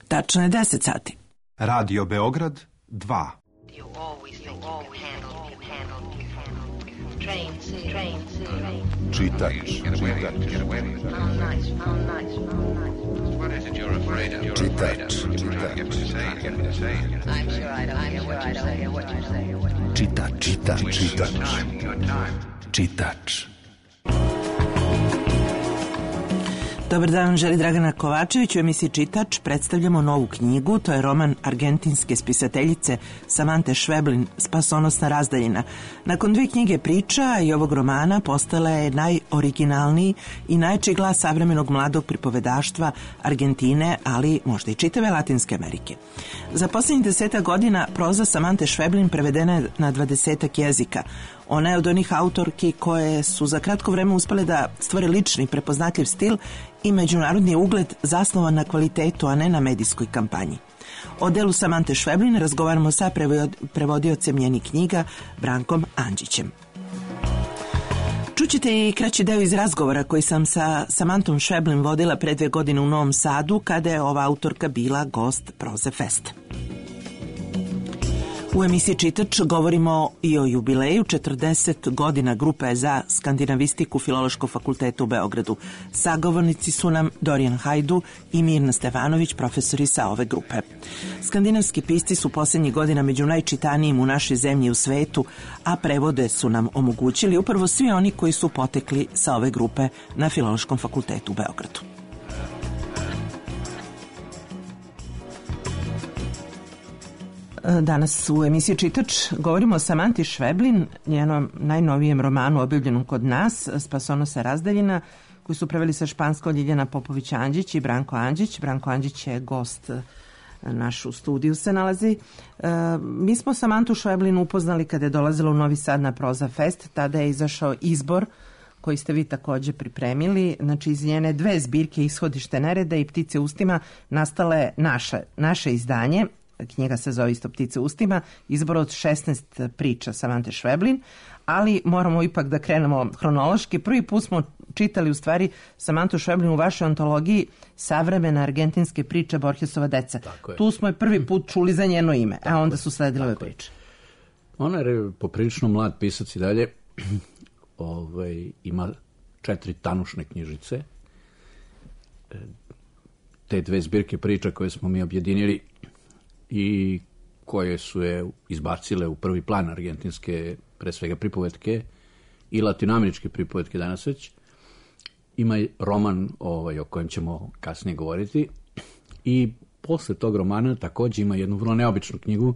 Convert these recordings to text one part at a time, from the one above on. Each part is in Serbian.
Tačno je 10 sati. Radio Beograd 2. Čitač. Dobar dan, želi Dragana Kovačević. U emisiji Čitač predstavljamo novu knjigu. To je roman argentinske spisateljice Samante Schweblin, Spasonosna razdaljina. Nakon 2 knjige priča i ovog romana postala je najoriginalniji i najjači glas savremenog mladog pripovedaštva Argentine, ali možda i čitave Latinske Amerike. Za posljednjih 10 godina proza Samante Schweblin prevedena je na 20 jezika. Ona je od onih autorki koje su za kratko vreme uspele da stvore lični, prepoznatljiv stil i međunarodni ugled zasnovan na kvalitetu, a ne na medijskoj kampanji. O delu Samante Schweblin razgovaramo sa prevodiocem njenih knjiga Brankom Andžićem. Čućete i kraći deo iz razgovora koji sam sa Samantom Schweblin vodila pre 2 godine u Novom Sadu, kada je ova autorka bila gost Proze Festa. U emisiji Čitač govorimo i o jubileju 40 godina grupe za skandinavistiku Filološkog fakulteta u Beogradu. Sagovornici su nam Dorijan Hajdu i Mirna Stefanović, profesori sa ove grupe. Skandinavski pisci su posljednjih godina među najčitanijim u našoj zemlji i u svetu, a prevode su nam omogućili upravo svi oni koji su potekli sa ove grupe na Filološkom fakultetu u Beogradu. Danas u emisiji Čitač govorimo o Samanti Schweblin, njenom najnovijem romanu objavljenom kod nas, Spasonosna razdaljina, koji su preveli sa španskog Ljiljana Popović-Andžić i Branko Andžić. Branko Andžić je gost naš u studiju se nalazi. Mi smo Samantu Schweblin upoznali kada je dolazila u Novi Sad na Proza Fest. Tada je izašao izbor koji ste vi također pripremili. Znači, iz njene 2 zbirke Ishodište nereda i Ptice ustima nastale naše izdanje. Knjiga se zove isto Ptice ustima, izbor od 16 priča Samante Schweblin, ali moramo ipak da krenemo hronološki. Prvi put smo čitali u stvari Samantu Schweblin u vašoj antologiji Savremene argentinske priče Borgesova deca. Tu smo je prvi put čuli za njeno ime, a onda su sledile ove priče. Ona je poprilično mlad pisac i dalje. Ima 4 tanušne knjižice. Te 2 zbirke priča koje smo mi objedinili i koje su je izbacile u prvi plan argentinske, pre svega pripovetke i latinoameričke pripovetke danas već. Ima roman o kojem ćemo kasnije govoriti i posle tog romana također ima jednu vrlo neobičnu knjigu,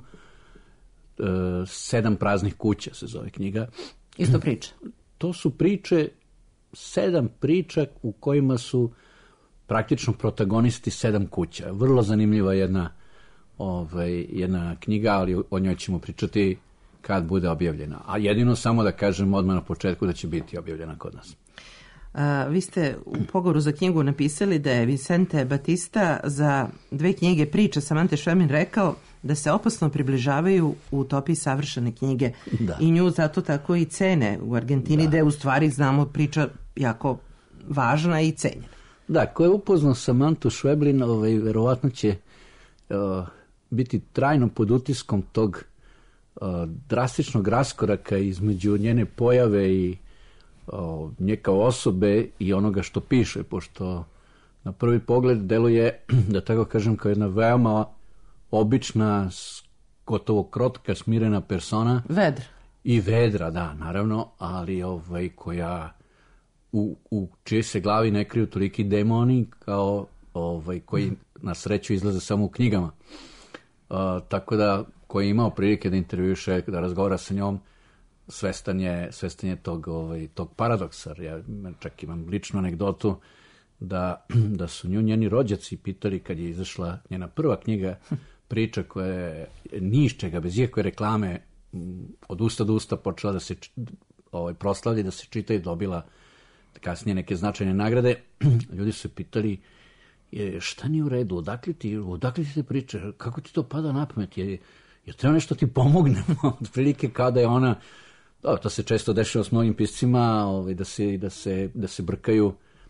7 praznih kuća se zove knjiga. Isto priče? To su priče, 7 priča u kojima su praktično protagonisti 7 kuća. Vrlo zanimljiva jedna knjiga, ali o njoj ćemo pričati kad bude objavljena. A jedino samo da kažem odmah na početku da će biti objavljena kod nas. Vi ste u pogovoru za knjigu napisali da je Vicente Batista za 2 knjige priča Samante Schweblin rekao da se opasno približavaju u utopiji savršene knjige. Da. I nju zato tako i cene u Argentini, da je u stvari, znamo, priča jako važna i cenjena. Da, ko je upoznao Samantu Schweblin, verovatno će biti trajno pod utiskom tog drastičnog raskoraka između njene pojave i nje kao osobe i onoga što piše, pošto na prvi pogled deluje, da tako kažem, kao jedna veoma obična, gotovo krotka, smirena persona. Vedra. I vedra, da, naravno, ali koja u čije se glavi ne kriju toliki demoni kao koji na sreću izlaze samo u knjigama. Tako da, koji je imao prilike da intervjuše, da razgovara sa njom, svestan je tog paradoksa. Ja čak imam ličnu anegdotu da su nju njeni rođaci pitali kad je izašla njena prva knjiga, priča koja je ni iz čega, bez ikakve reklame, od usta do usta počela da se proslavlja, da se čita i dobila kasnije neke značajne nagrade. Ljudi su se pitali šta nije u redu, odakle ti te priče, kako ti to pada na pamet, je treba nešto ti pomognemo, otprilike kao da je ona, to se često dešava s mnogim piscima, da se brkaju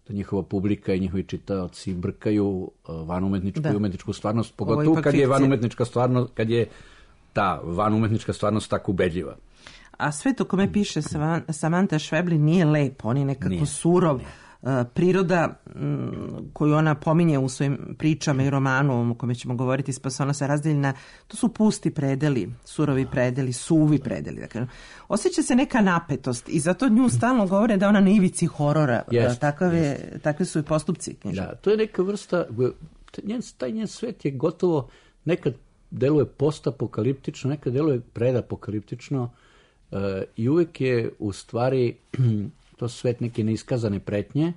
da njihova publika i njihovi čitaoci brkaju vanumetničku i umetničku stvarnost, Ovo pogotovo ipak kad je fikcija. vanumetnička stvarnost, kad je ta vanumetnička stvarnost tako ubedljiva. A svet o kome piše Samantha Schweblin nije lep, on je nekako surov. Priroda koju ona pominje u svojim pričama i romanu o kome ćemo govoriti, Spasonosa razdeljena, to su pusti predeli, surovi predeli, suvi predeli. Dakle, osjeća se neka napetost i zato nju stalno govore da ona na ivici horora. Takve su i postupci knjiža. Da, to je neka vrsta, taj njen svet je gotovo, nekad deluje postapokaliptično, nekad deluje predapokaliptično i uvek je u stvari to svet neke neiskazane pretnje.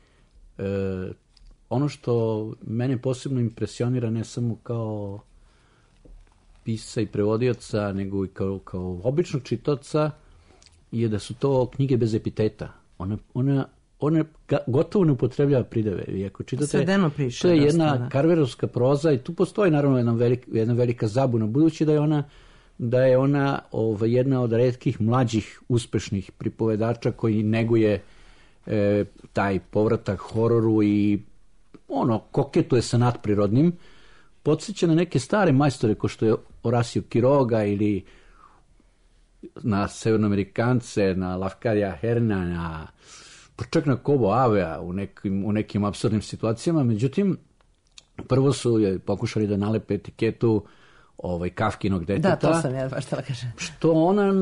Ono što mene posebno impresionira ne samo kao pisca i prevodioca, nego i kao običnog čitaoca, je da su to knjige bez epiteta. Ona gotovo ne upotrebljava prideve. I ako čitate, Svedeno piše. to je jedna karverovska proza i tu postoji naravno jedna velika zabuna, budući da je ona jedna od retkih mlađih uspešnih pripovedača koji neguje taj povratak hororu i koketuje sa nadprirodnim, podsjeća na neke stare majstore ko što je Horacio Quiroga ili na Severnoamerikance, na Lafcadia Hearna, pa čak na Cobo Avea u nekim apsurdnim situacijama. Međutim, prvo su pokušali da nalepe etiketu Kafkinog deteta. Da, to sam ja baš htjela kažem. Što ona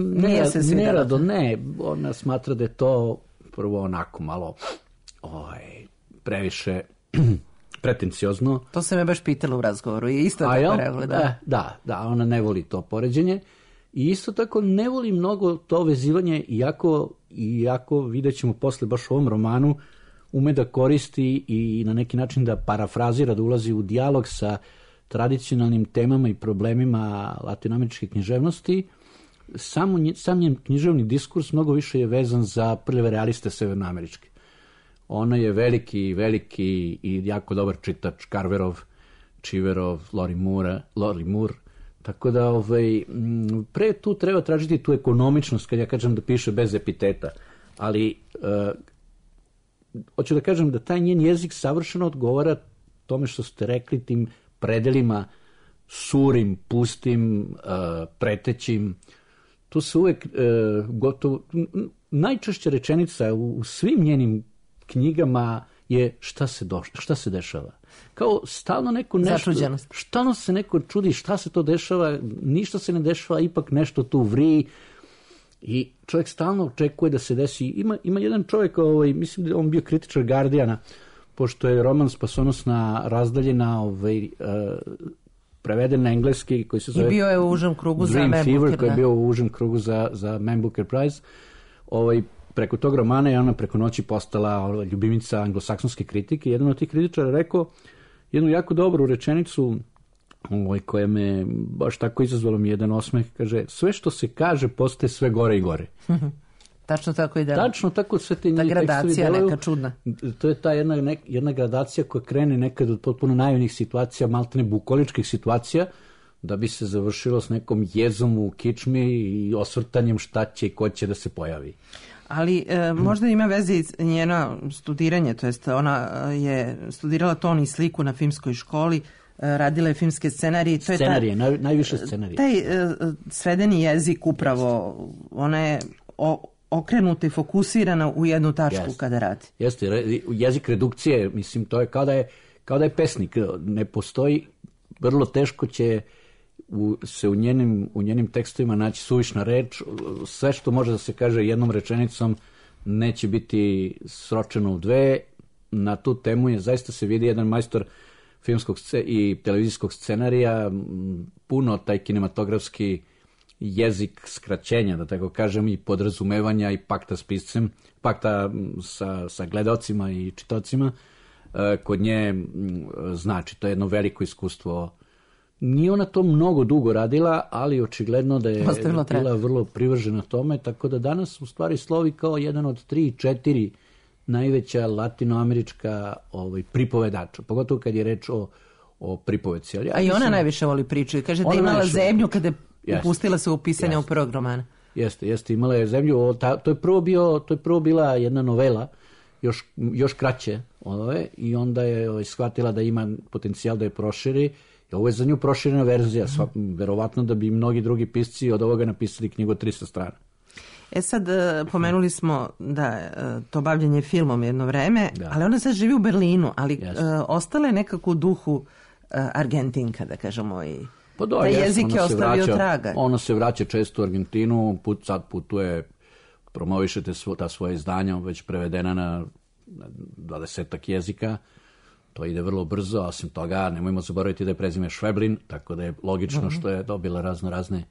ona smatra da je to prvo onako malo previše pretenciozno. To sam ja baš pitala u razgovoru i isto tako rekla. Da, ona ne voli to poređenje i isto tako ne voli mnogo to vezivanje, iako vidjet ćemo posle baš u ovom romanu ume da koristi i na neki način da parafrazira, da ulazi u dijalog sa tradicionalnim temama i problemima latinoameričke književnosti. Sam njen književni diskurs mnogo više je vezan za prljave realiste severnoameričke. Ona je veliki i jako dobar čitač Carverov, Cheeverov, Lori Moore. Tako da pre tu treba tražiti tu ekonomičnost, kad ja kažem da piše bez epiteta. Ali hoću da kažem da taj njen jezik savršeno odgovara tome što ste rekli, tim predelima surim, pustim, pretećim. Tu se uvek gotovo... Najčešća rečenica u svim njenim knjigama je šta se dešava. Kao stalno neko nešto... Začuđenost. Stalno se neko čudi šta se to dešava, ništa se ne dešava, ipak nešto tu vri i čovjek stalno očekuje da se desi. Ima jedan čovjek, mislim da je on bio kritičar Guardiana, pošto je roman Spasonosna razdaljena preveden na engleski, koji se zove... I bio je u užem krugu za Man Fever, Booker. koji je bio u užem krugu za Man Booker Prize. Preko tog romana je ona preko noći postala ljubimica anglosaksonske kritike. Jedan od tih kritičara rekao jednu jako dobru rečenicu koja me baš tako izazvala mi jedan osmeh. Kaže, sve što se kaže postaje sve gore i gore. Tačno tako i delo. Tačno tako sve te ta gradacija deluju. neka čudna. To je ta jedna gradacija koja krene nekad od potpuno naivnih situacija, maltene bukoličkih situacija, da bi se završilo s nekom jezom u kičmi i osvrtanjem šta će i ko će da se pojavi. Ali možda ima veze i njeno studiranje, to jest ona je studirala ton i sliku na filmskoj školi, radila je filmske scenarije. Scenarije, najviše scenarije. Taj svedeni jezik upravo, ona je okrenuta i fokusirana u jednu tačku kada radi. Jeste, jezik redukcije, mislim, to je kao da je pesnik. Ne postoji, vrlo teško će se u njenim tekstovima naći suvišna reč. Sve što može da se kaže jednom rečenicom neće biti sročeno u dve. Na tu temu je zaista se vidi jedan majstor filmskog i televizijskog scenarija, puno taj kinematografski jezik skraćenja, da tako kažem, i podrazumevanja i pakta s piscem, pakta sa gledalcima i čitocima, kod nje znači, to je jedno veliko iskustvo. Nije ona to mnogo dugo radila, ali očigledno da je bila vrlo privržena tome, tako da danas u stvari slovi kao jedan od 3-4 najveća latinoamerička pripovedača, pogotovo kad je reč o pripovedci. A i ona najviše voli priču i kaže da je imala zemlju kada je upustila se u pisanje u prvog romana. Jeste, imala je zemlju. To je prvo bila jedna novela još kraće i onda je shvatila da ima potencijal da je proširi i ovo je za nju proširena verzija, verovatno da bi mnogi drugi pisci od ovoga napisali knjigu od 300 strana. Sad pomenuli smo da to bavljenje filmom jedno vreme, ali ona sad živi u Berlinu, ali ostala je nekako u duhu Argentinka, da kažemo, i da jezik je ostavio traga. Ona se vraća često u Argentinu, sad putuje, promovišete ta svoje izdanja, već prevedena na 20 jezika, to ide vrlo brzo, a osim toga nemojmo zaboraviti da je prezime Šveblin, tako da je logično što je dobila razne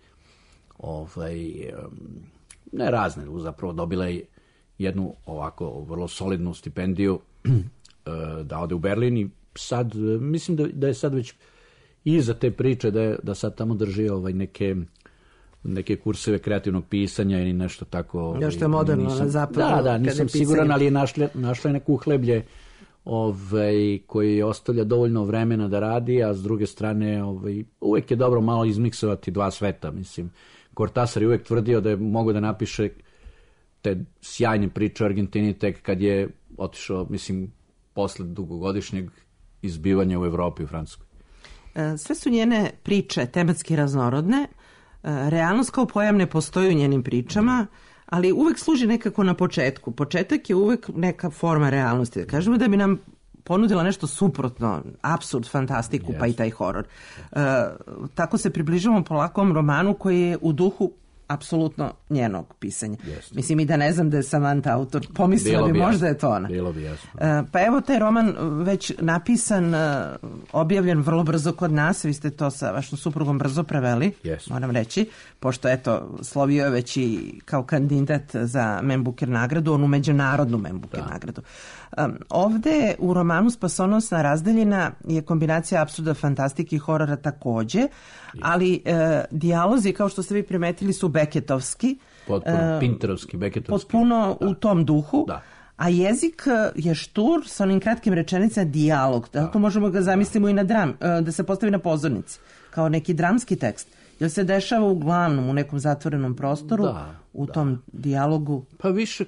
ne razne, zapravo dobila je jednu ovako vrlo solidnu stipendiju da ode u Berlin i sad, mislim da je sad već iza te priče da sad tamo drži neke kurseve kreativnog pisanja ili nešto tako. Još što je moderno na zapadu. Da, nisam siguran, ali je našla neku uhleblje koji ostavlja dovoljno vremena da radi, a s druge strane uvek je dobro malo izmiksovati dva sveta, mislim. Cortázar je uvek tvrdio da je mogao da napiše te sjajne priče o Argentini tek kad je otišao, mislim, posle dugogodišnjeg izbivanja u Evropi, u Francuskoj. Sve su njene priče tematski raznorodne, realnost kao pojam ne postoji u njenim pričama, ali uvek služi nekako na početku. Početak je uvek neka forma realnosti. Da kažemo da bi nam ponudila nešto suprotno, apsurd, fantastiku, pa i taj horor. Tako se približavamo polako ovom romanu koji je u duhu apsolutno njenog pisanja. Mislim i da ne znam da je Samantha autor, pomislila bi možda je to ona. Bilo bi jasno. Pa evo taj roman već napisan, objavljen vrlo brzo kod nas, vi ste to sa vašom suprugom brzo preveli, moram reći, pošto eto, slovio je već i kao kandidat za Man Booker nagradu, onu međunarodnu Man Booker nagradu. Ovde u romanu Spasonosna razdaljina je kombinacija apsurda, fantastike i horora takođe, ali dijalozi, kao što ste vi primetili, su beketovski. Potpuno, pinterovski, beketovski. Potpuno u tom duhu. Da. A jezik je štur sa onim kratkim rečenicama, dijalog. Tako možemo ga zamislimo i na da se postavi na pozornici. Kao neki dramski tekst. Jer se dešava uglavnom u nekom zatvorenom prostoru, u tom dijalogu. Pa više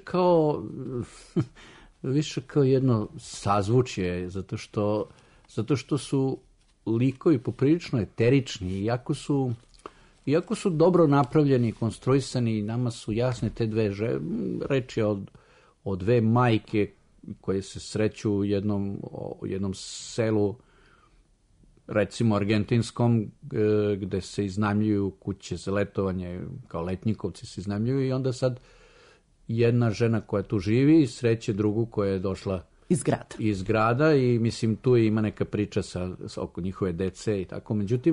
kao jedno sazvučje, zato što su likovi poprilično eterični, iako su dobro napravljeni, konstruisani, nama su jasne te dve reči o dve majke koje se sreću u jednom selu, recimo argentinskom, gde se iznajmljuju kuće za letovanje, kao letnjikovci se iznajmljuju, i onda sad jedna žena koja tu živi sreće drugu koja je došla iz grada i mislim tu ima neka priča oko njihove dece i tako. Međutim,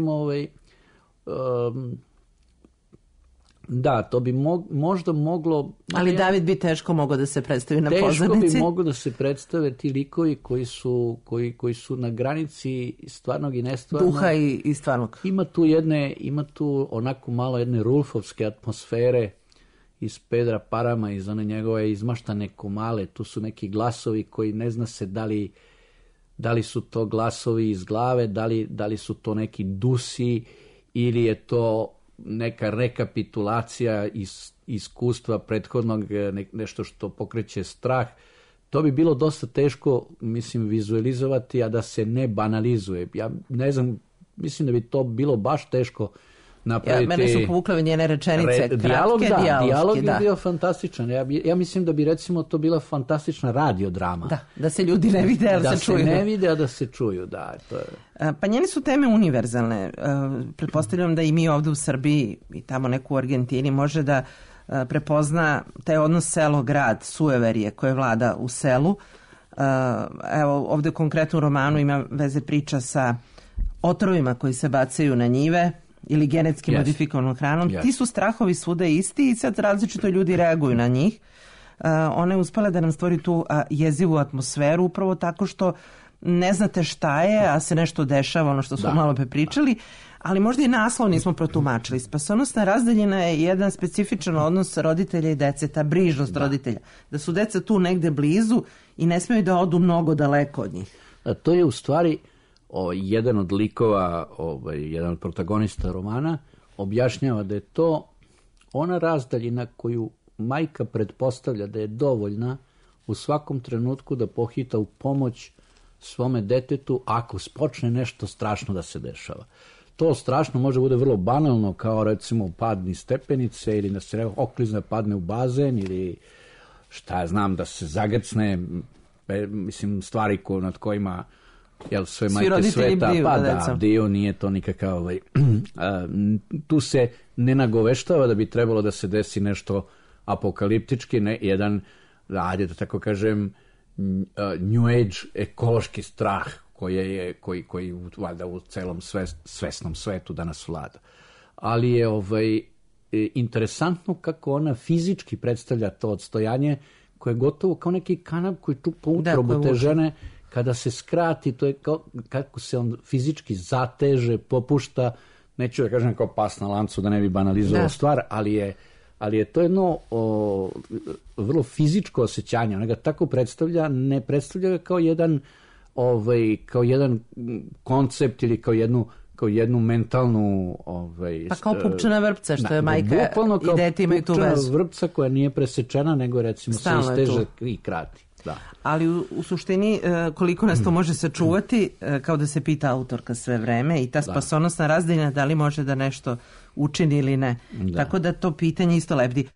da, to bi možda moglo... Ali David bi teško mogao da se predstavi na pozornici. Teško bi mogao da se predstave ti likovi koji su na granici stvarnog i nestvarnog. Duha i stvarnog. Ima tu onako malo jedne Rulfovske atmosfere iz Pedra Parama, iz one njegove izmaštane komale. Tu su neki glasovi koji ne zna se da li su to glasovi iz glave, da li su to neki dusi ili je to neka rekapitulacija iz iskustva prethodnog, nešto što pokreće strah. To bi bilo dosta teško, mislim, vizualizovati, a da se ne banalizuje. Ja ne znam, mislim da bi to bilo baš teško napraviti. Mene su povukle njene rečenice, dijalog bi bio fantastičan. Ja mislim da bi recimo to bila fantastična radiodrama. Da se ljudi ne vide, ali se čuju. Da se ne vide, a da se čuju, da. To je. Pa njene su teme univerzalne. Pretpostavljam da i mi ovde u Srbiji i tamo neku u Argentini može da prepozna taj odnos selo-grad, sueverje koje vlada u selu. Evo, ovde konkretno u romanu ima veze priča sa otrovima koji se bacaju na njive ili genetski modifikovanom hranom. Ti su strahovi svuda isti i sad različito ljudi reaguju na njih. Ona je uspela da nam stvori tu jezivu atmosferu upravo tako što ne znate šta je, a se nešto dešava, ono što smo malo pričali, ali možda i naslov nismo protumačili. Spasonosna razdaljina je jedan specifičan odnos roditelja i dece, ta brižnost roditelja. Da su deca tu negde blizu i ne smiju da odu mnogo daleko od njih. To je u stvari jedan od likova, jedan od protagonista romana objašnjava da je to ona razdaljina koju majka pretpostavlja da je dovoljna u svakom trenutku da pohita u pomoć svome detetu ako počne nešto strašno da se dešava. To strašno može bude vrlo banalno, kao recimo pad niz stepenice ili da se oklizne padne u bazen ili šta ja znam, da se zagrcne, mislim, stvari nad kojima sve majke sveta, pa da, dio nije to nikakav, tu se ne nagoveštava da bi trebalo da se desi nešto apokaliptički, ne jedan, ajde da tako kažem, New Age ekološki strah koji valjda u celom svesnom svetu danas vlada. Ali je interesantno kako ona fizički predstavlja to odstojanje koje je gotovo kao neki kanap koji tu po utrobu te žene, kada se skrati, to je kao kako se on fizički zateže, popušta, neću da kažem kao pas na lancu da ne bi banalizovao stvar, ali je to jedno vrlo fizičko osjećanje. Ona ga tako predstavlja, ne predstavlja ga kao jedan koncept ili kao jednu mentalnu... Pa kao pupčana vrpca, što je majka i dete imaju tu vezu. Pupčana vrpca koja nije presečena, nego recimo se isteže i krati. Da. Ali u suštini koliko nas to može sačuvati, kao da se pita autorka sve vreme i ta spasonosna razdaljina da li može da nešto učini ili ne. Da. Tako da to pitanje isto lebdi.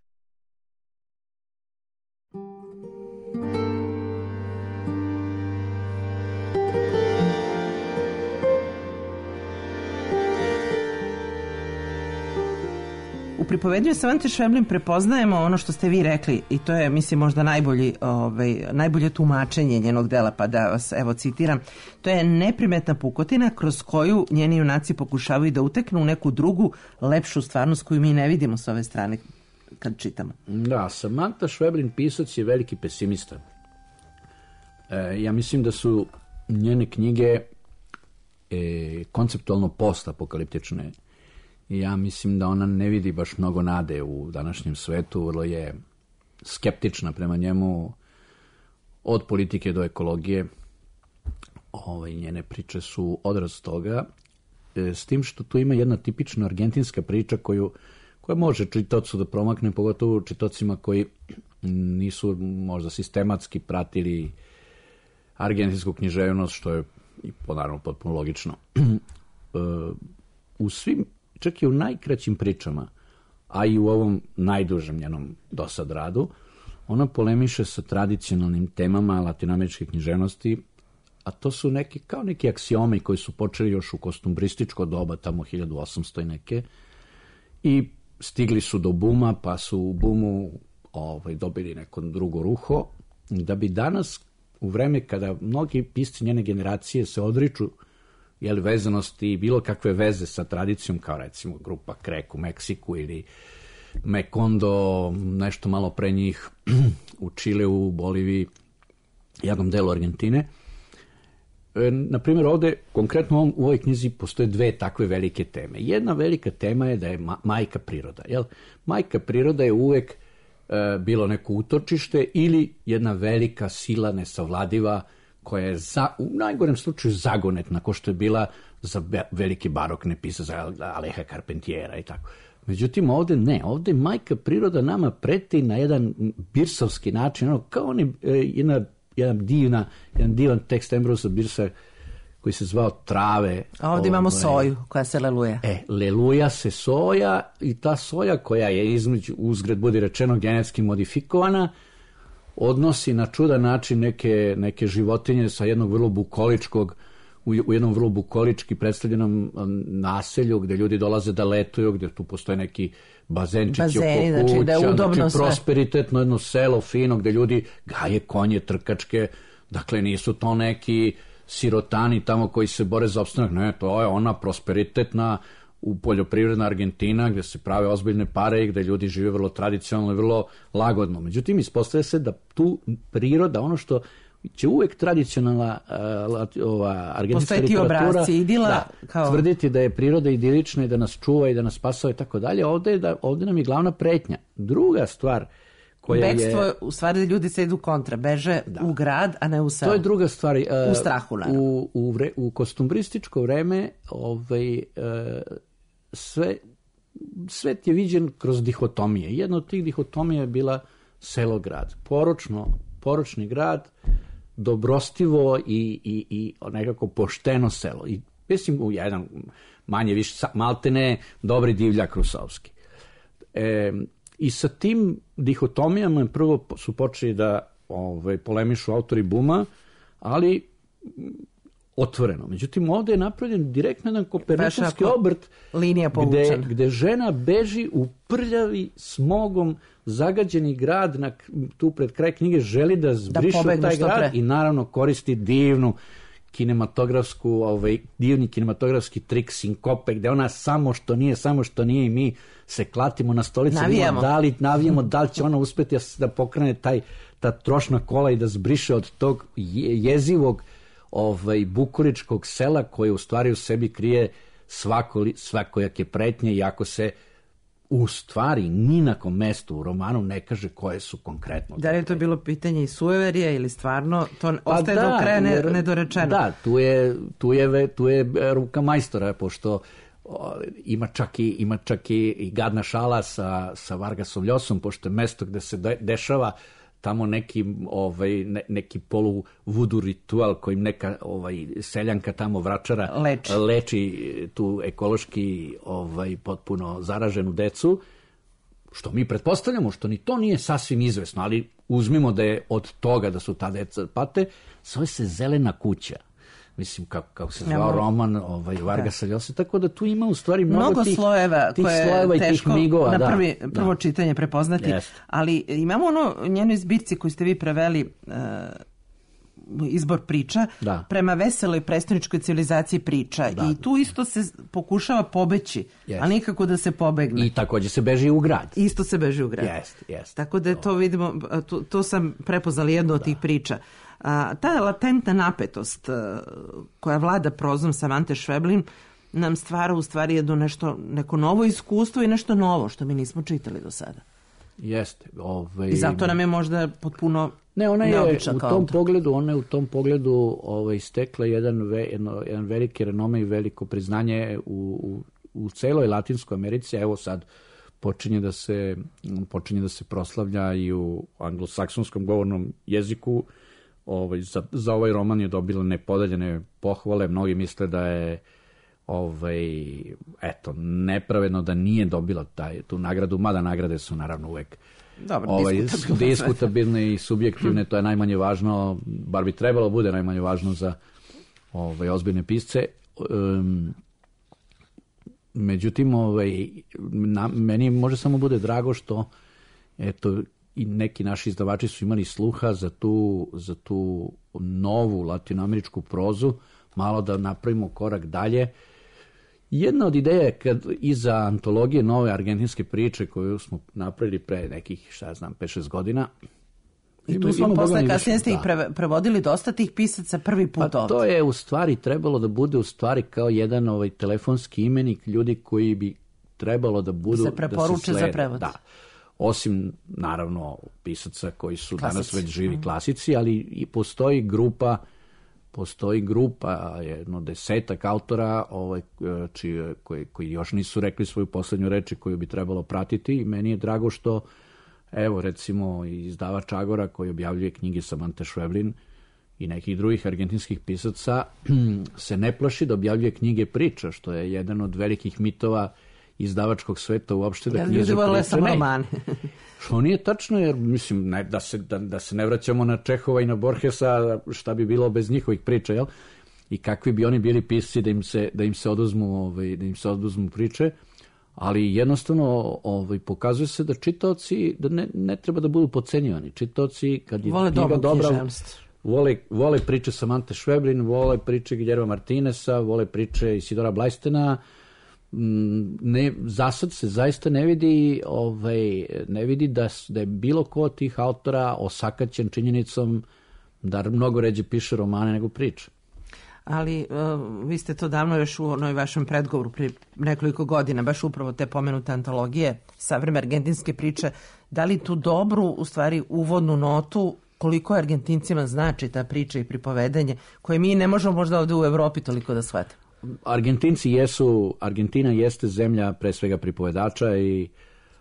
U pripovednju Samante Šveblin prepoznajemo ono što ste vi rekli i to je, mislim, možda najbolje tumačenje njenog dela, pa da vas evo citiram. To je neprimetna pukotina kroz koju njeni junaci pokušavaju da uteknu u neku drugu, lepšu stvarnost koju mi ne vidimo s ove strane kad čitamo. Da, Samanta Šveblin pisac je veliki pesimista. Ja mislim da su njene knjige konceptualno postapokaliptične. Ja mislim da ona ne vidi baš mnogo nade u današnjem svetu, vrlo je skeptična prema njemu od politike do ekologije. Njene priče su odraz toga, s tim što tu ima jedna tipična argentinska priča koja može čitaocu da promakne, pogotovo čitaocima koji nisu možda sistematski pratili argentinsku književnost, što je naravno potpuno logično. U svim, čak i u najkraćim pričama, a i u ovom najdužem njenom dosad radu, ona polemiše sa tradicionalnim temama latinoameričke književnosti, a to su neki aksiomi koji su počeli još u kostumbrističko doba, tamo 1800 i neke, i stigli su do buma, pa su u bumu dobili neko drugo ruho, da bi danas, u vreme kada mnogi pisci njene generacije se odriču vezanosti i bilo kakve veze sa tradicijom, kao recimo grupa Krek u Meksiku ili Mekondo, nešto malo pre njih u Čileu, u Boliviji, jednom delu Argentine. Naprimjer, ovde, konkretno u ovoj knjizi, postoje dve takve velike teme. Jedna velika tema je da je majka priroda. Majka priroda je uvek bilo neko utočište ili jedna velika sila nesavladiva koja je u najgorem slučaju zagonetna, ko što je bila za veliki barokne pisac, za Aleja Carpentiera i tako. Međutim, ovde ne. Ovde majka priroda nama preti na jedan birsovski način, kao jedan divan tekst Ambrosa Birsa koji se zvao Trave. A ovdje imamo soju koja se leluja. Leluja se soja i ta soja koja je uzgred budi rečeno genetski modifikovana, odnosi na čudan način neke životinje sa jednog vrlo bukoličkog, u jednom vrlo bukolički predstavljenom naselju gde ljudi dolaze da letuju, gde tu postoje neki bazenčići oko kuća, znači prosperitetno jedno selo fino gde ljudi gaje konje, trkačke, dakle nisu to neki sirotani tamo koji se bore za opstanak, ne, to je ona prosperitetna u poljoprivredna Argentina gde se prave ozbiljne pare i gde ljudi žive vrlo tradicionalno i vrlo lagodno. Međutim, ispostavlja se da tu priroda, ono što će uvek tradicionalna argentinska literatura tvrditi da je priroda idilična i da nas čuva i da nas spasava i tako dalje, ovde nam je glavna pretnja. Druga stvar koja je... Bekstvo, u stvari da ljudi se idu kontra, beže u grad, a ne u selo. To je druga stvar. U strahu, naravno. U kostumbrističko vreme svet je viđen kroz dihotomije. Jedna od tih dihotomija je bila selo-grad. Poročno poročni grad, dobrostivo i nekako pošteno selo. I mislim u jedan manje više, maltene dobri divljak Rusovski. I sa tim dihotomijama prvo su počeli da polemišu autori Buma, ali otvoreno. Međutim, ovde je napravljen direktno jedan kopernikanski obrt gde žena beži u prljavi, smogom zagađeni grad, tu pred kraj knjige želi da zbriše taj grad i naravno koristi divni kinematografski trik sinkope, gde ona samo što nije i mi se klatimo na stolicu, navijamo da li će ona uspeti da pokrene ta trošna kola i da zbriše od tog jezivog bukuričkog sela koje u stvari u sebi krije svakojake pretnje, iako se u stvari ni na kom mestu u romanu ne kaže koje su konkretno. Da li je to bilo pitanje i sueverija ili stvarno to ostaje do kraja nedorečeno? Da, tu je ruka majstora, pošto ima čak i gadna šala sa Vargasom Ljosom, pošto je mesto gde se dešava tamo neki polu-vudu ritual kojim neka seljanka tamo vračara leči tu ekološki potpuno zaraženu decu, što mi pretpostavljamo, što ni to nije sasvim izvesno, ali uzmimo da je od toga da su ta deca pate, zove se Zelena kuća. Mislim, kako se zvao roman Vargasa Ljosa, tako da tu ima u stvari mnogo tih slojeva i tih migova. Na prvo čitanje prepoznati, ali imamo njenoj zbirci koju ste vi preveli, izbor priča, prema veseloj prestoničkoj civilizaciji priča. I tu isto se pokušava pobeći, ali nikako da se pobegne. I takođe se beži u grad. Isto se beži u grad. Tako da to vidimo, to sam prepoznala jednu od tih priča. Ta latentna napetost koja vlada prozom Samante Šveblin nam stvara u stvari jedno neko novo iskustvo i nešto novo što mi nismo čitali do sada. Jeste. I zato nam je možda potpuno neobičan kao autor. Ona je u tom pogledu stekla jedan veliki renome i veliko priznanje u celoj Latinskoj Americi. Evo sad počinje da se proslavlja i u anglosaksonskom govornom jeziku. Za ovaj roman je dobila nepodeljene pohvale. Mnogi misle da je nepravedno da nije dobila tu nagradu, mada nagrade su naravno uvek diskutabilne i subjektivne, to je najmanje važno, bar bi trebalo bude najmanje važno za ozbiljne pisce. Međutim, meni može samo bude drago što i neki naši izdavači su imali sluha za tu novu latinoameričku prozu, malo da napravimo korak dalje. Jedna od ideja je iza antologije nove argentinske priče koju smo napravili pre nekih, 5-6 godina. I tu smo posle kasnije ste ih prevodili dosta tih pisaca prvi put ovdje. To je u stvari trebalo da bude u stvari kao jedan telefonski imenik ljudi koji bi trebalo da budu... Se preporuče za prevod. Da. Osim, naravno, pisaca koji su danas već živi klasici, ali i postoji grupa, jedno 10 autora koji još nisu rekli svoju poslednju reč koju bi trebalo pratiti. I meni je drago što, evo, recimo, izdavač Agora koji objavljuje knjige Samante Šveblin i nekih drugih argentinskih pisaca se ne plaši da objavljuje knjige priča, što je jedan od velikih mitova izdavačkog sveta uopšte, da knjiže priče ne. Što nije tačno, jer mislim da se ne vraćamo na Čehova i na Borgesa, šta bi bilo bez njihovih priča, jel? I kakvi bi oni bili pisci da im se oduzmu priče, ali jednostavno pokazuje se da čitaoci da ne treba da budu podcenjivani. Čitaoci kad je knjiga dobra, vole priče Samante Šveblin, vole priče Guillerma Martinesa, vole priče Isidora Blajstena. Za sad se zaista ne vidi da je bilo ko od tih autora osakaćen činjenicom da mnogo ređe piše romane nego priče. Ali vi ste to davno još u onoj vašem predgovoru prije nekoliko godina, baš upravo te pomenute antologije savremene argentinske priče, dali tu dobru, u stvari uvodnu notu koliko Argentincima znači ta priča i pripovedanje koje mi ne možemo možda ovde u Evropi toliko da shvatimo. Argentina jeste zemlja pre svega pripovedača i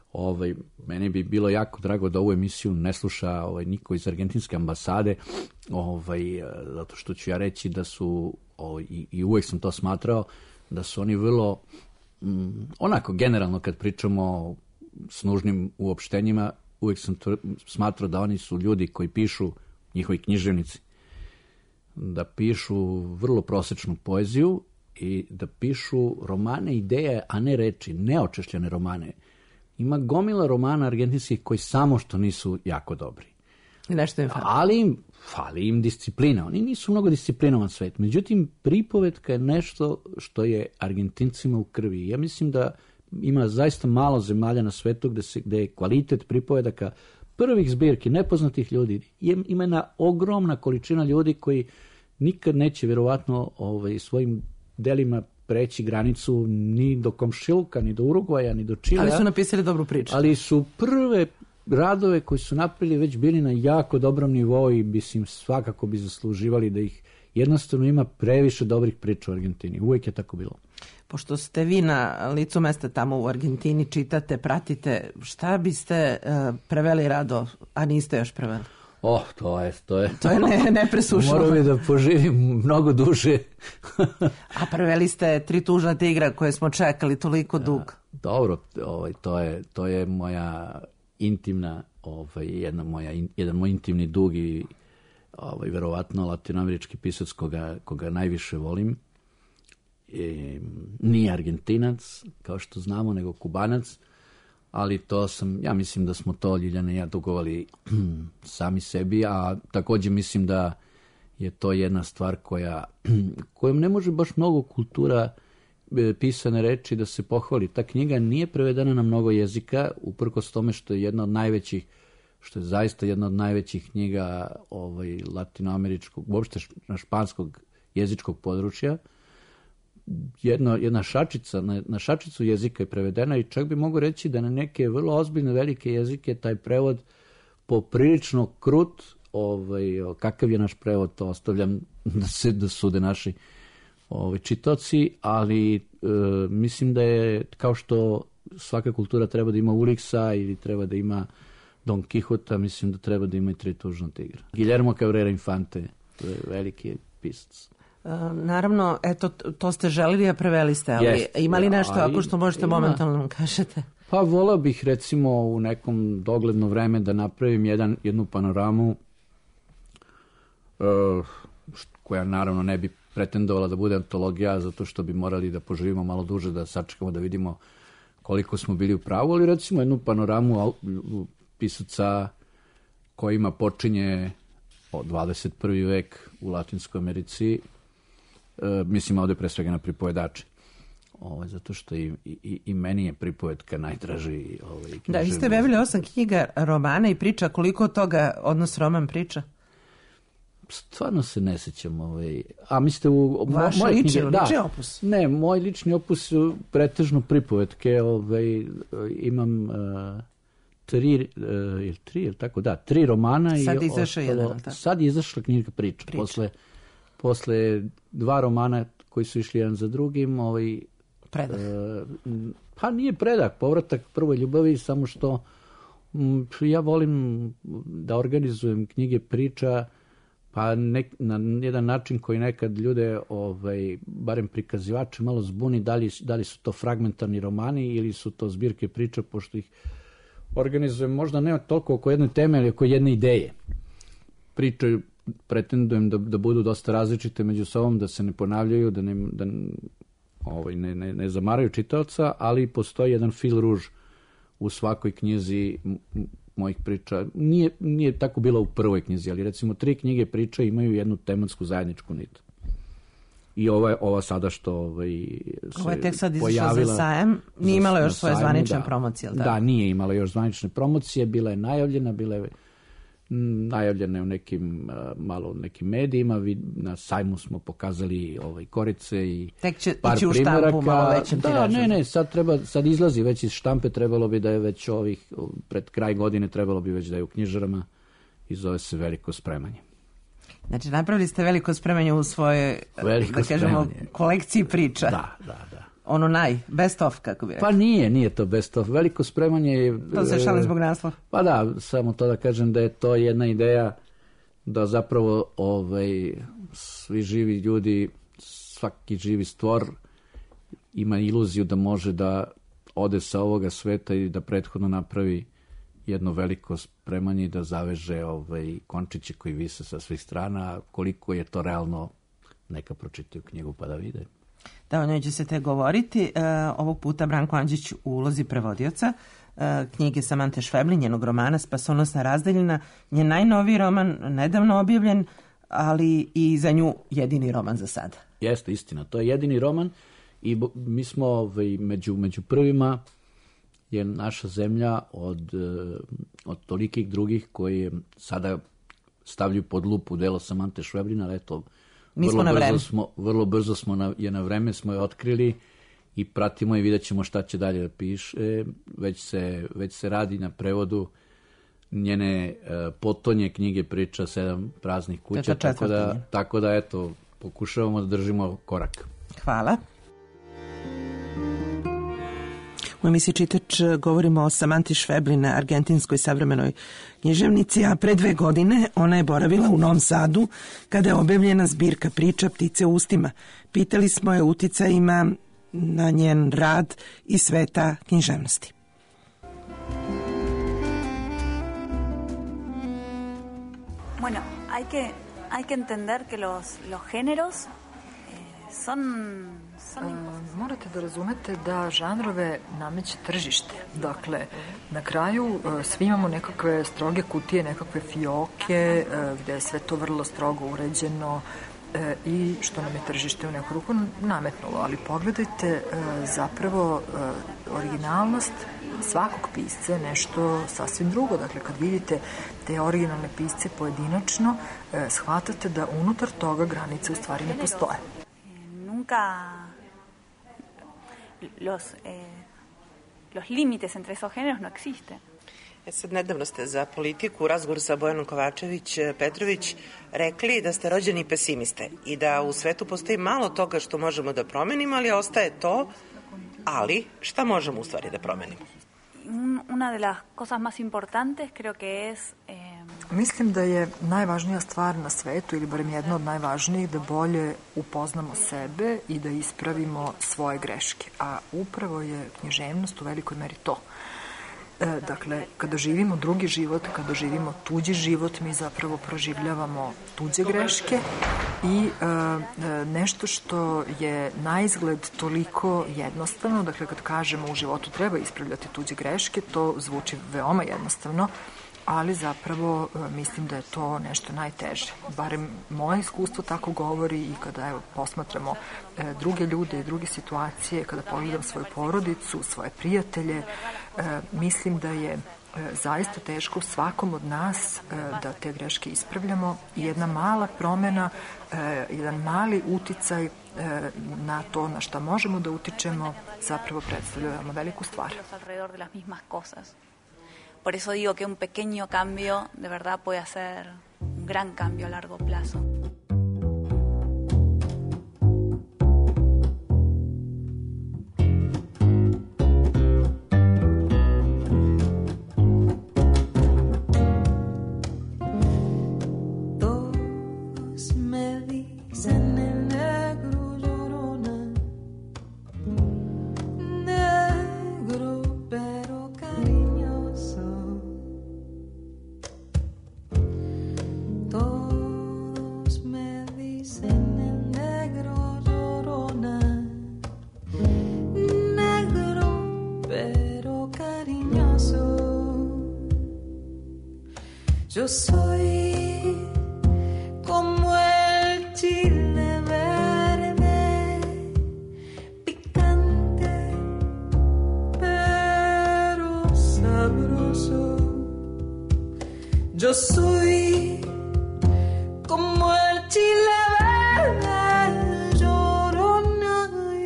Meni bi bilo jako drago da ovu emisiju ne sluša niko iz argentinske ambasade, zato što ću ja reći da su, i uvek sam to smatrao, da su oni vrlo, onako generalno kad pričamo s nužnim uopštenjima, uvek sam smatrao da oni su ljudi koji pišu, njihovi književnici, da pišu vrlo prosečnu poeziju i da pišu romane, ideje, a ne reči, neočešljene romane. Ima gomila romana argentinskih koji samo što nisu jako dobri. Nešto im fali. Ali fali im disciplina. Oni nisu mnogo disciplinovan svet. Međutim, pripovetka je nešto što je Argentincima u krvi. Ja mislim da ima zaista malo zemalja na svetu gde je kvalitet pripovedaka prvih zbirki nepoznatih ljudi. Ima jedna ogromna količina ljudi koji nikad neće verovatno svojim delima preći granicu ni do Komšiluka, ni do Urugvaja, ni do Čilea. Ali su napisali dobru priču. Ali su prve radove koji su napravili već bili na jako dobrom nivou i svakako bi zasluživali da ih jednostavno ima previše dobrih priča u Argentini. Uvijek je tako bilo. Pošto ste vi na licu mesta tamo u Argentini, čitate, pratite, šta biste preveli rado, a niste još preveli? To je nepresušno. Morao bi da poživim mnogo duže. A preveli ste Tri tužna tigra koje smo čekali toliko dugo. Dobro, to je moja intimna, jedan moj intimni dug i verovatno latinoamerički pisac koga najviše volim. Nije Argentinac, kao što znamo, nego Kubanac, ali ja mislim da smo to, Ljiljana i ja, dugovali sami sebi, a također mislim da je to jedna stvar kojom ne može baš mnogo kultura pisane reči da se pohvali. Ta knjiga nije prevedena na mnogo jezika, uprkos tome što je zaista jedna od najvećih knjiga latinoameričkog, uopšte na španskog jezičkog područja. Jedna šačica, na šačicu jezika je prevedena i čak bi mogu reći da na neke vrlo ozbiljne velike jezike taj prevod poprilično krut, kakav je naš prevod, to ostavljam da sude naši čitaoci, ali mislim da je, kao što svaka kultura treba da ima Uliksa ili treba da ima Don Quixota, mislim da treba da ima i Tri tužna tigra. Guillermo Cabrera Infante, veliki pisac. Naravno, eto, to ste želili, a preveli ste, ali imali nešto, ako što možete momentalno nam kažete? Pa volao bih recimo u nekom dogledno vreme da napravim jednu panoramu koja naravno ne bi pretendovala da bude antologija, zato što bi morali da poživimo malo duže, da sačekamo da vidimo koliko smo bili u pravu, ali recimo jednu panoramu pisaca kojima počinje 21. vek u Latinskoj Americi, mislim ovdje pre svega na pripovedače. Zato što i meni je pripovetka najdraži. Da, vi ste objavili 8 knjiga, romana i priča. Koliko od toga odnos roman priča? Stvarno se ne sjećam. A mislite u vaš lični opus? Ne, moj lični opus su pretežno pripovetke. Imam tri romana. Sad je izašao jedan. Sad je izašla knjiga priča. Posle 2 romana koji su išli jedan za drugim. Predah. Pa nije predah, povratak prvoj ljubavi, samo što ja volim da organizujem knjige priča, pa na jedan način koji nekad ljude, barem prikazivače, malo zbuni da li su to fragmentarni romani ili su to zbirke priča, pošto ih organizujem možda ne toliko oko jedne teme, ali oko jedne ideje. Priče pretendujem da budu dosta različite među sobom, da se ne ponavljaju, da ne zamaraju čitaoca, ali postoji jedan fil ruž u svakoj knjizi mojih priča. Nije tako bilo u prvoj knjizi, ali recimo 3 knjige priča imaju jednu tematsku zajedničku nit. I ova sada što Ovo je tek sad izašla za sajam, nije imala još svoje zvanične promocije. Da, nije imala još zvanične promocije, bila je najavljena, najavljene u nekim medijima, na sajmu smo pokazali korice i tek će par ići u štampu malo većem tiražu. Sad izlazi već iz štampe, trebalo bi da je već pred kraj godine trebalo bi već da je u knjižarama i zove se Veliko spremanje. Znači, napravili ste veliko spremanje u svojoj, da kažemo, kolekciji priča. Da. ono best of, kako bi rekao. Pa nije to best of. Veliko spremanje je... To se šalim zbog naslova. Pa da, samo to da kažem da je to jedna ideja da zapravo svi živi ljudi, svaki živi stvor ima iluziju da može da ode sa ovoga sveta i da prethodno napravi jedno veliko spremanje i da zaveže končiće koji vise sa svih strana. Koliko je to realno, neka pročitaju knjigu pa da vide. Da, o njoj će se te govoriti. Ovog puta Branko Andžić u ulozi prevodioca knjige Samante Šveblin, njenog romana Spasonosna razdaljina, njen najnoviji roman, nedavno objavljen, ali i za nju jedini roman za sada. Jeste, istina. To je jedini roman i mi smo među prvima je naša zemlja od tolikih drugih koji sada stavljaju pod lupu delo Samante Šveblina, ali eto, vrlo brzo smo na vreme smo je otkrili i pratimo i vidjet ćemo šta će dalje da piše. Već se radi na prevodu njene potonje knjige Priča 7 praznih kuća, tako da eto, pokušavamo da držimo korak. Hvala. U emisiji Čitač govorimo o Samanti Šveblin, argentinskoj savremenoj književnici, a pre 2 godine ona je boravila u Novom Sadu kada je objavljena zbirka priča Ptice u ustima. Pitali smo je uticajima na njen rad i sveta književnosti. Bueno, hay que entender que los géneros son morate da razumete da žanrove nameće tržište. Dakle, na kraju svi imamo nekakve stroge kutije, nekakve fioke, gde je sve to vrlo strogo uređeno i što nam je tržište u neku ruku nametnulo. Ali pogledajte, zapravo originalnost svakog pisca je nešto sasvim drugo. Dakle, kad vidite te originalne pisce pojedinačno, shvatate da unutar toga granice u stvari ne postoje. Nunca los límites entre esos géneros no existen. Sad nedavno ste za Politiku u razgovoru sa Bojanom Kovačević-Petrović rekli da ste rođeni pesimiste i da u svetu postoji malo toga što možemo da promenimo, ali ostaje to, ali šta možemo u stvari da promenimo? Una de las cosas más importantes creo que es... Mislim da je najvažnija stvar na svetu, ili barem jedna od najvažnijih, da bolje upoznamo sebe i da ispravimo svoje greške. A upravo je književnost u velikoj meri to. Dakle, kada živimo drugi život, kada živimo tuđi život, mi zapravo proživljavamo tuđe greške i nešto što je na izgled toliko jednostavno, dakle kad kažemo u životu treba ispravljati tuđe greške, to zvuči veoma jednostavno, ali zapravo mislim da je to nešto najteže. Barem moje iskustvo tako govori i kada posmatramo druge ljude i druge situacije, kada pogledam svoju porodicu, svoje prijatelje, mislim da je zaista teško svakom od nas da te greške ispravljamo i jedna mala promena, jedan mali uticaj na to na šta možemo da utičemo zapravo predstavlja veoma veliku stvar. Por eso digo que un pequeño cambio de verdad puede hacer un gran cambio a largo plazo. Yo soy como el chile verde, picante pero sabroso. Yo soy como el chile verde, llorona,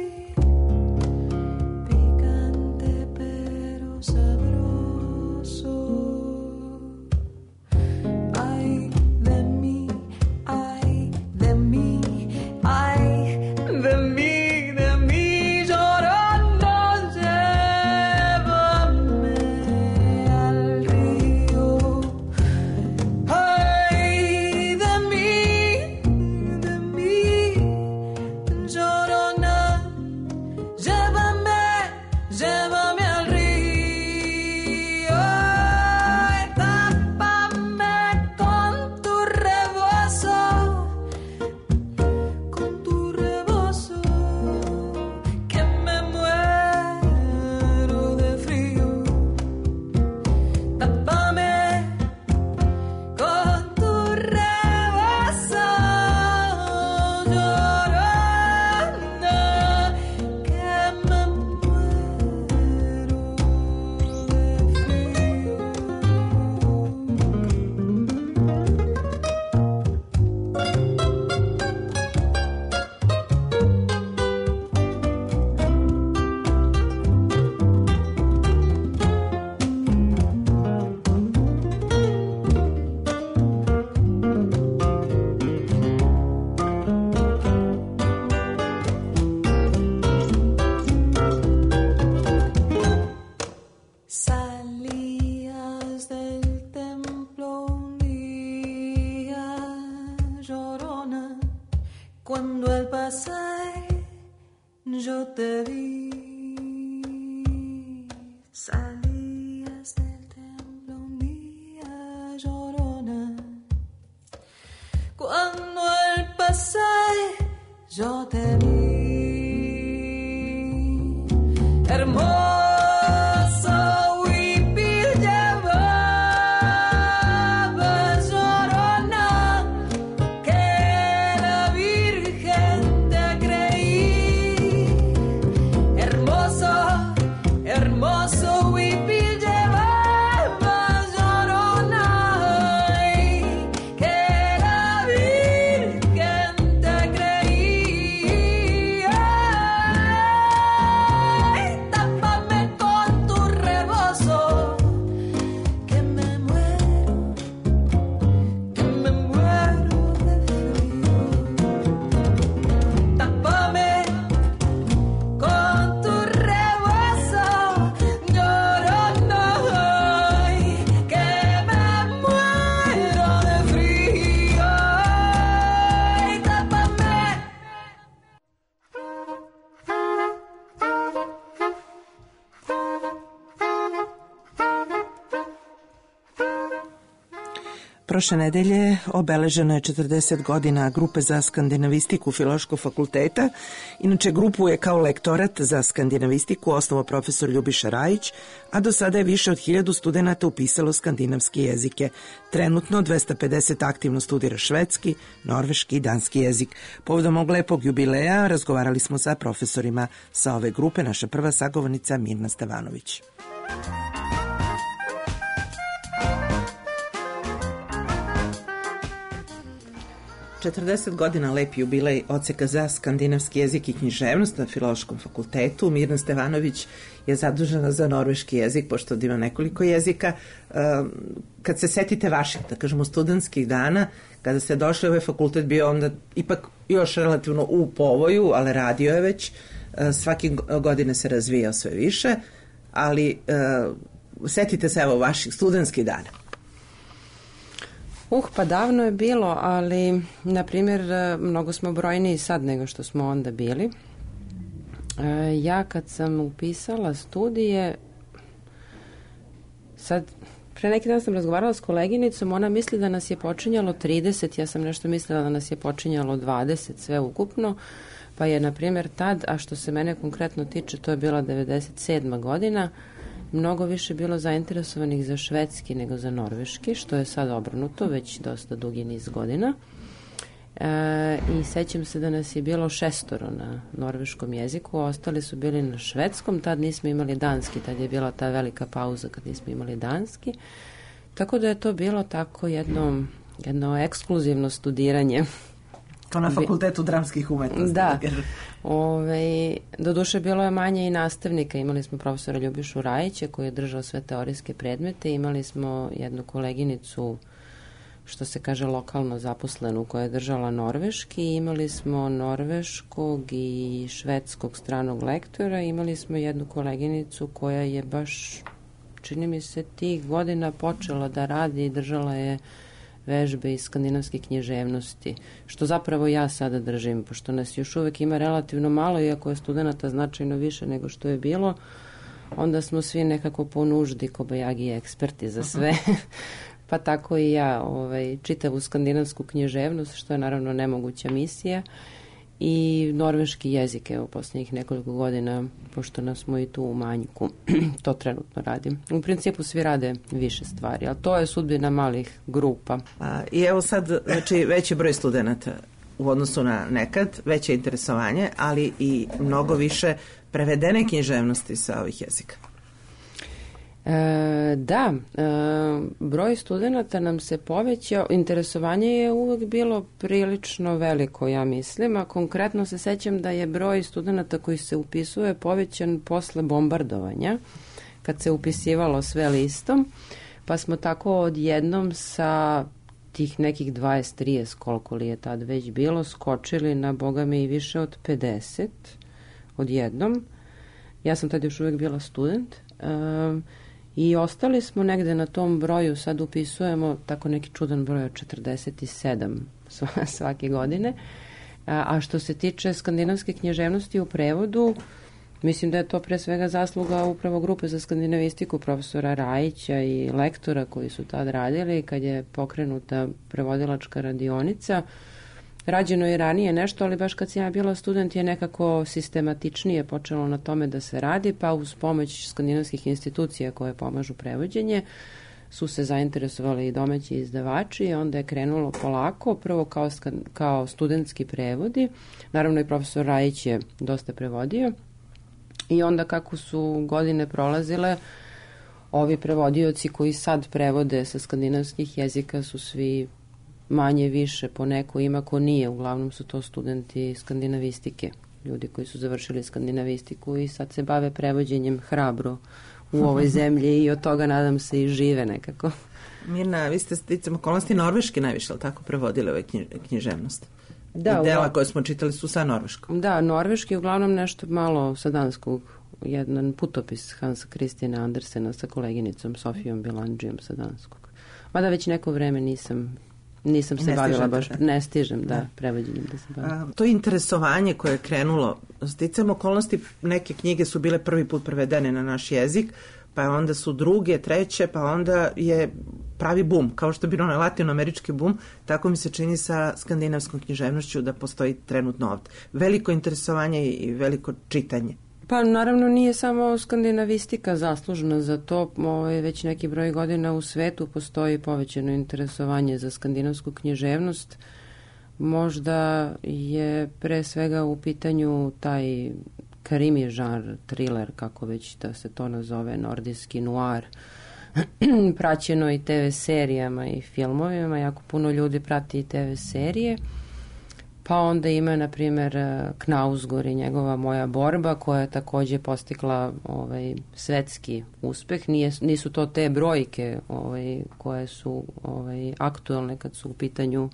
picante pero sabroso. Ay de mí, ay de mí, ay de mí, llorona. llévame al río y tápame con tu rebozo, que me muero de frío. Tápame con tu rebozo, llorona, que me muero Salías del templo un día, llorona, cuando al pasar yo te vi. Salías del templo un día, llorona, cuando al pasar yo te vi. Hermoso huipil llevaba, llorona, que la Virgen te creí. Hermoso, hermoso huipil llevaba, llorona, que la Virgen te creí. Ay, tápame con tu rebozo, que me muero de frío. Tápame con tu rebozo, llorona, ay, que me muero de frío. Ay, tápame. Prošle nedelje obeleženo je 40 godina grupe za skandinavistiku Filološkog fakulteta. Inače, grupu je kao lektorat za skandinavistiku osnovao profesor Ljubiša Rajić, a do sada je više od 1000 studenata upisalo skandinavski jezike. Trenutno 250 aktivno studira švedski, norveški i danski jezik. Povodom ovog lepog jubileja razgovarali smo sa profesorima sa ove grupe, naša prva sagovornica Mirna Stevanović. 40 godina lep jubilej odseka za skandinavski jezik i književnost na Filološkom fakultetu. Mirna Stevanović je zadužena za norveški jezik, pošto ima nekoliko jezika. Kad se setite vaših, da kažemo, studentskih dana, kada ste došli, ovaj fakultet bio onda ipak još relativno u povoju, ali radio je već. Svake godine se razvijao sve više, ali setite se evo vaših studentskih dana. Pa davno je bilo, ali na primjer mnogo smo brojniji sad nego što smo onda bili. Ja kad sam upisala studije, sad pre neki dan sam razgovarala s koleginicom, ona misli da nas je počinjalo 30, ja sam nešto mislila da nas je počinjalo 20 sve ukupno, pa je na primjer tad, a što se mene konkretno tiče, to je bila 97. godina, mnogo više bilo zainteresovanih za švedski nego za norveški, što je sad obrnuto, već dosta dugi niz godina. I sećam se da nas je bilo 6 na norveškom jeziku, a ostali su bili na švedskom, tad nismo imali danski, tad je bila ta velika pauza kad nismo imali danski. Tako da je to bilo tako jedno ekskluzivno studiranje. Kao na fakultetu dramskih umetnosti. Da. Doduše bilo je manje i nastavnika. Imali smo profesora Ljubišu Rajića koji je držao sve teorijske predmete. Imali smo jednu koleginicu, što se kaže lokalno zaposlenu, koja je držala norveški. Imali smo norveškog i švedskog stranog lektora. Imali smo jednu koleginicu koja je baš, čini mi se, tih godina počela da radi i držala je vežbe iz skandinavske književnosti, što zapravo ja sada držim, pošto nas još uvek ima relativno malo, iako je studenta značajno više nego što je bilo, onda smo svi nekako po nuždi kobajagi eksperti za sve. Pa tako i ja čitavu skandinavsku književnost, što je naravno nemoguća misija, i norveški jezik, evo, posljednjih nekoliko godina, pošto nas smo i tu u manjku, to trenutno radim. U principu svi rade više stvari, ali to je sudbina malih grupa. I evo sad, znači, veći broj studenata u odnosu na nekad, veće interesovanje, ali i mnogo više prevedene književnosti sa ovih jezika. Broj studenata nam se povećao, interesovanje je uvek bilo prilično veliko, ja mislim, a konkretno se sećam da je broj studenata koji se upisuje povećan posle bombardovanja, kad se upisivalo sve listom, pa smo tako odjednom sa tih nekih 20-30, koliko li je tad već bilo, skočili na, boga mi, i više od 50 odjednom. Ja sam tad još uvek bila student, i ostali smo negde na tom broju, sad upisujemo tako neki čudan broj od 47 svake godine. A što se tiče skandinavske književnosti u prevodu, mislim da je to pre svega zasluga upravo grupe za skandinavistiku profesora Rajića i lektora koji su tad radili kad je pokrenuta prevodilačka radionica. Rađeno je ranije nešto, ali baš kad sam ja bila student je nekako sistematičnije počelo na tome da se radi, pa uz pomoć skandinavskih institucija koje pomažu prevođenje su se zainteresovali i domaći izdavači i onda je krenulo polako, prvo kao studentski prevodi, naravno i profesor Rajić je dosta prevodio, i onda kako su godine prolazile, ovi prevodioci koji sad prevode sa skandinavskih jezika su svi manje više, poneko ima, ko nije, uglavnom su to studenti skandinavistike, ljudi koji su završili skandinavistiku i sad se bave prevođenjem hrabro u ovoj zemlji i od toga, nadam se, i žive nekako. Mirna, vi ste sticam okolnosti norveški najviše, ali tako, prevodili ove književnost? Da, i dela koje smo čitali su sa norveškom. Da, norveški, uglavnom nešto malo sa danskog, jedan putopis Hansa Christiana Andersena sa koleginicom Sofijom Bilandžijom sa danskog. Mada već neko vreme nisam se bavila baš, ne stižem, prevođenjem da se bavim. To interesovanje koje je krenulo, sticam okolnosti, neke knjige su bile prvi put prevedene na naš jezik, pa onda su druge, treće, pa onda je pravi bum, kao što je bilo onaj latinoamerički bum, tako mi se čini sa skandinavskom književnošću da postoji trenutno ovdje. Veliko interesovanje i veliko čitanje. Pa naravno nije samo skandinavistika zaslužna za to, već neki broj godina u svetu postoji povećano interesovanje za skandinavsku književnost. Možda je pre svega u pitanju taj krimi žanr, thriller, kako već da se to nazove, nordijski noir, praćeno i TV serijama i filmovima, jako puno ljudi prati i TV serije. Pa onda ima, na primjer, Knausgård i njegova Moja borba, koja je također postigla svetski uspeh. Nisu to te brojke koje su aktualne kad su u pitanju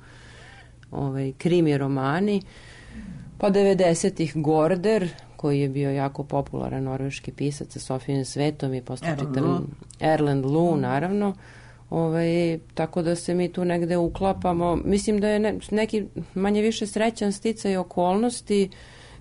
krimi romani. Pa 90-ih Gorder, koji je bio jako popularan norveški pisac sa Sofijim svetom i posle Erlend Loe, naravno. Tako da se mi tu negde uklapamo. Mislim da je neki manje više srećan sticaj okolnosti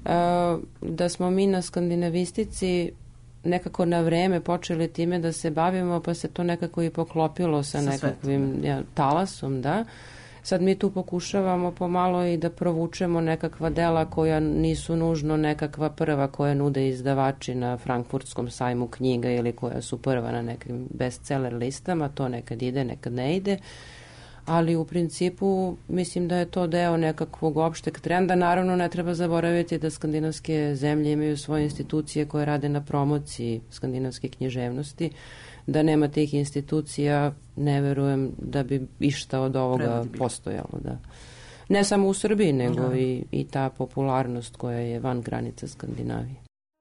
da smo mi na skandinavistici nekako na vreme počeli time da se bavimo, pa se to nekako i poklopilo sa nekakvim talasom, da. Sad mi tu pokušavamo pomalo i da provučemo nekakva dela koja nisu nužno nekakva prva koja nude izdavači na Frankfurtskom sajmu knjiga ili koja su prva na nekim bestseller listama, to nekad ide, nekad ne ide, ali u principu mislim da je to deo nekakvog opšteg trenda. Naravno ne treba zaboraviti da skandinavske zemlje imaju svoje institucije koje rade na promociji skandinavske književnosti. Da nema tih institucija, ne verujem da bi išta od ovoga postojalo. Da. Ne samo u Srbiji, nego i ta popularnost koja je van granica Skandinavije.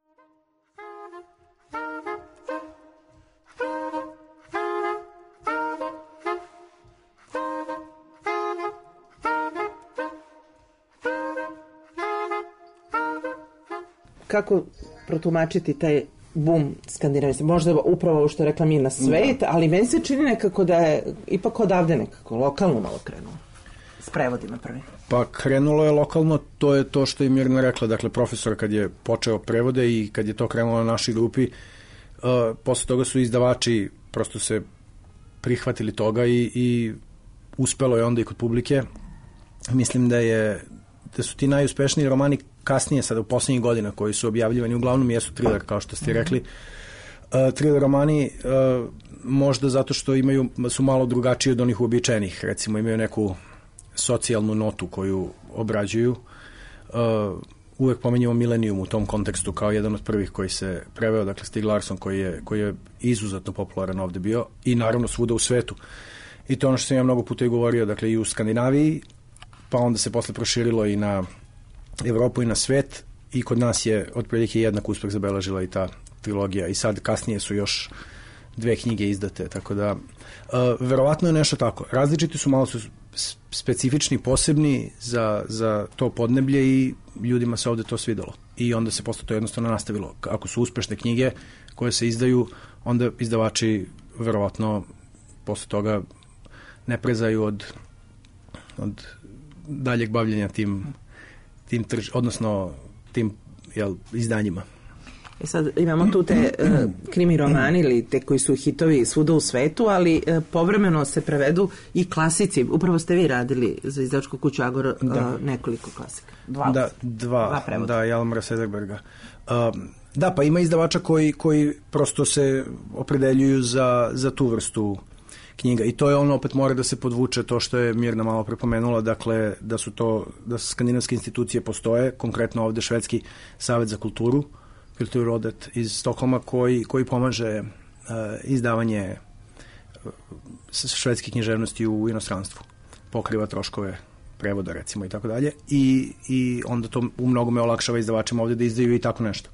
Kako protumačiti taj bum skandinavski? Možda upravo ovo što je rekla Mirna, svet, ali meni se čini nekako da je ipak odavde nekako lokalno malo krenulo. S prevodima prvi. Pa krenulo je lokalno, to je to što je Mirna rekla, dakle profesor kad je počeo prevode i kad je to krenulo na našoj grupi, Posle toga su izdavači prosto se prihvatili toga i uspelo je onda i kod publike. Mislim da su ti najuspešniji romani kasnije, sada u poslednjih godina, koji su objavljivani, uglavnom jesu thriller, kao što ste rekli. Thriller romani možda zato što su malo drugačiji od onih uobičajenih, recimo imaju neku socijalnu notu koju obrađuju. Uvek pomenjamo Millennium u tom kontekstu kao jedan od prvih koji se preveo, dakle Stieg Larsson koji je izuzetno popularan ovde bio i naravno svuda u svetu. I to je ono što sam ja mnogo puta i govorio, dakle i u Skandinaviji, pa onda se posle proširilo i na Evropu i na svet i kod nas je otprilike jednak uspeh zabeležila i ta trilogija i sad kasnije su još 2 knjige izdate, tako da verovatno je nešto tako. Različiti su, malo su specifični, posebni za to podneblje i ljudima se ovde to svidelo. I onda se posle to jednostavno nastavilo. Ako su uspešne knjige koje se izdaju, onda izdavači verovatno posle toga ne prezaju od daljeg bavljenja tim izdanjima. Sad imamo tu te krimi romani ili te koji su hitovi svuda u svetu, ali povremeno se prevedu i klasici. Upravo ste vi radili za izdavačku kuću Agor nekoliko klasika. Dva prevoda. Da, Jalmara Sederberga. Da, pa ima izdavača koji prosto se opredeljuju za tu vrstu knjiga i to je ono, opet mora da se podvuče to što je Mirna malo prepomenula, dakle da skandinavske institucije postoje, konkretno ovde Švedski savet za kulturu, Kulturrådet iz Stokholma koji pomaže izdavanje švedske književnosti u inostranstvu, pokriva troškove prevoda recimo i tako dalje i onda to u mnogome olakšava izdavačima ovde da izdaju i tako nešto.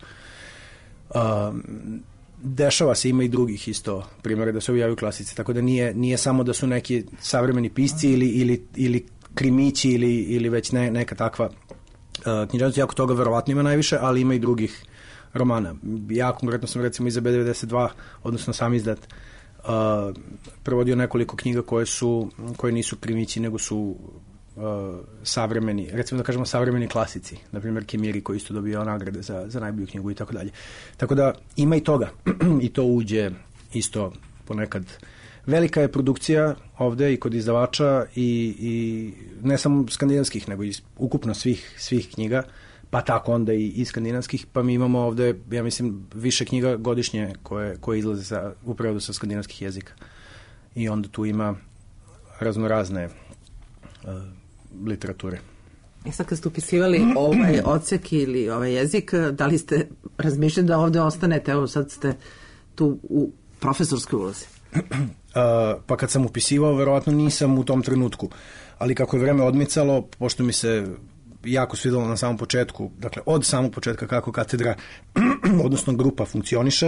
Dešava se, ima i drugih isto primjera da se objavaju klasici, tako da nije samo da su neki savremeni pisci ili krimići ili već neka takva književnost, jako toga verovatno ima najviše, ali ima i drugih romana. Ja konkretno sam recimo iz AB92, odnosno sam izdat, prevodio nekoliko knjiga koje nisu krimići, nego su savremeni, recimo da kažemo savremeni klasici, na primjer Kimiri koji isto dobio nagrade za najbolju knjigu i tako dalje. Tako da ima i toga i to uđe isto ponekad. Velika je produkcija ovde i kod izdavača i ne samo skandinavskih, nego i ukupno svih knjiga, pa tako onda i skandinavskih, pa mi imamo ovde, ja mislim, više knjiga godišnje koje izlaze u prevodu sa skandinavskih jezika. I onda tu ima raznorazne literature. I sad kad ste upisivali ovaj odsek ili ovaj jezik, da li ste razmišljali da ovde ostanete? Evo sad ste tu u profesorskoj ulozi. Pa kad sam upisivao, verovatno nisam u tom trenutku. Ali kako je vreme odmicalo, pošto mi se jako svidalo na samom početku, dakle od samog početka kako katedra, odnosno grupa funkcioniše,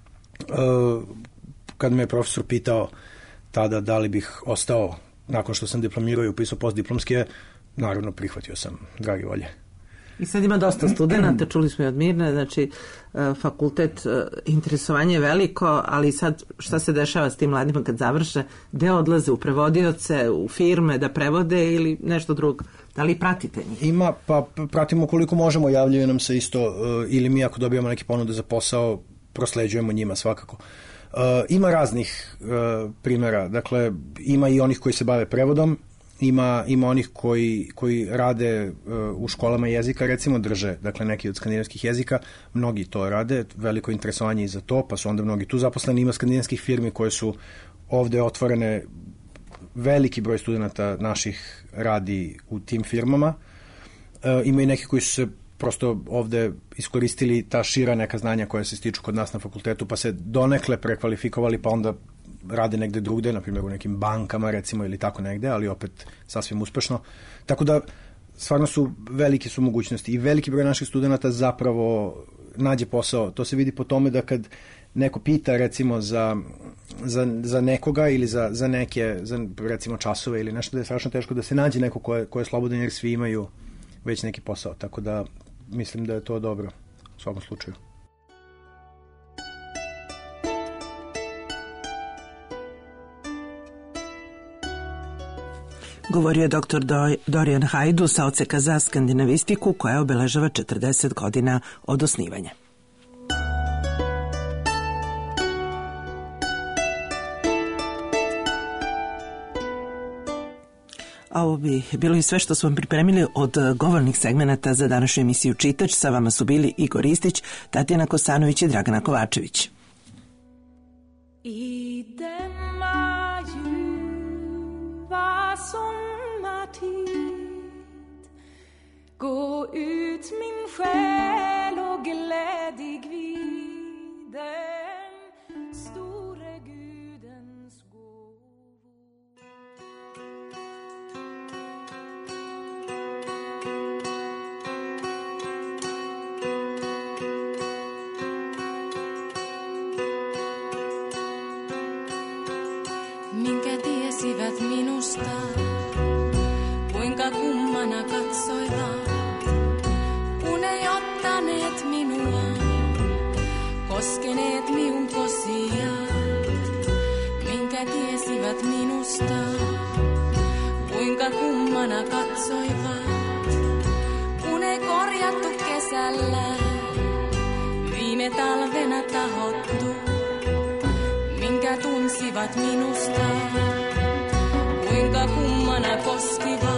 kad me je profesor pitao tada da li bih ostao nakon što sam diplomirao i upisao postdiplomske, naravno prihvatio sam, dragi volje. I sad ima dosta studenta, čuli smo i od Mirne, znači fakultet, interesovanje je veliko, ali sad šta se dešava s tim mladima kad završe, gde odlaze, u prevodioce, u firme da prevode ili nešto drugo? Da li pratite njih? Ima, pa pratimo koliko možemo, javljaju nam se isto, ili mi ako dobijamo neke ponude za posao, prosleđujemo njima svakako. Ima raznih primjera, dakle ima i onih koji se bave prevodom, ima onih koji rade u školama jezika, recimo drže, dakle neki od skandinavskih jezika, mnogi to rade, veliko interesovanje i za to, pa su onda mnogi tu zaposleni, ima skandinavskih firmi koje su ovde otvorene, veliki broj studenta naših radi u tim firmama, ima i neki koji su se prosto ovde iskoristili ta šira neka znanja koja se stiču kod nas na fakultetu, pa se donekle prekvalifikovali, pa onda rade negde drugde, na primjer u nekim bankama recimo ili tako negde, ali opet sasvim uspešno. Tako da stvarno velike su mogućnosti i veliki broj naših studenta zapravo nađe posao. To se vidi po tome da kad neko pita recimo za nekoga ili za neke recimo časove ili nešto, da je strašno teško da se nađe neko ko je slobodan jer svi imaju već neki posao. Tako da mislim da je to dobro u svakom slučaju. Govorio je dr. Dorijan Hajdu sa odseka za skandinavistiku koja obeležava 40 godina od osnivanja. A ovo bi bilo i sve što su vam pripremili od govornih segmenata za današnju emisiju Čitač. Sa vama su bili Igor Ristić, Tatjana Kosanović i Dragana Kovačević. I denna ljuva sommartid gå ut min själ och glädjig vid den store Gudens gåvor. Minkä tiesivät minusta, kuinka kummana katsoivat, kun ei ottaneet minua, koskeneet minun kosiaan. Minkä tiesivät minusta, kuinka kummana katsoivat, kun ei korjattu kesällä, viime talvena tahottu. Minkä tunsivat minusta, kuinka kummana koskivat.